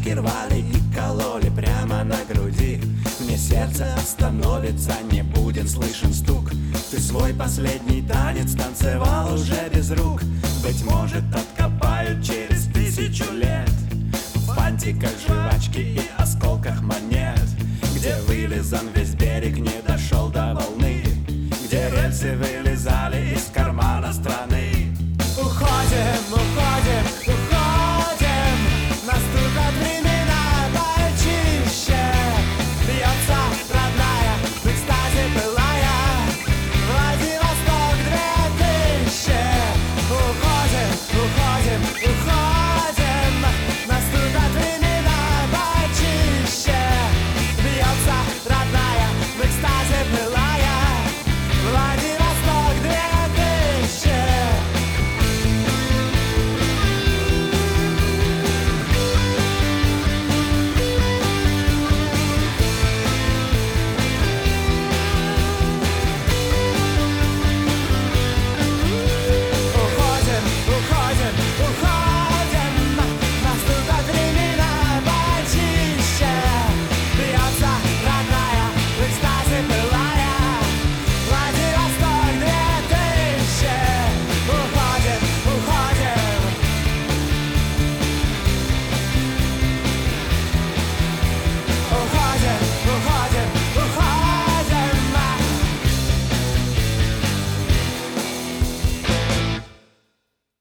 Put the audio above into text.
Жвачки рвали и кололи прямо на груди. Мне сердце остановится, не будет слышен стук. Ты свой последний танец танцевал уже без рук. Быть может, откопают через 1000 лет в фантиках жвачки и осколках монет, где вылизан весь берег, не дошел до волны, где рельсы вылезали из кармана страны.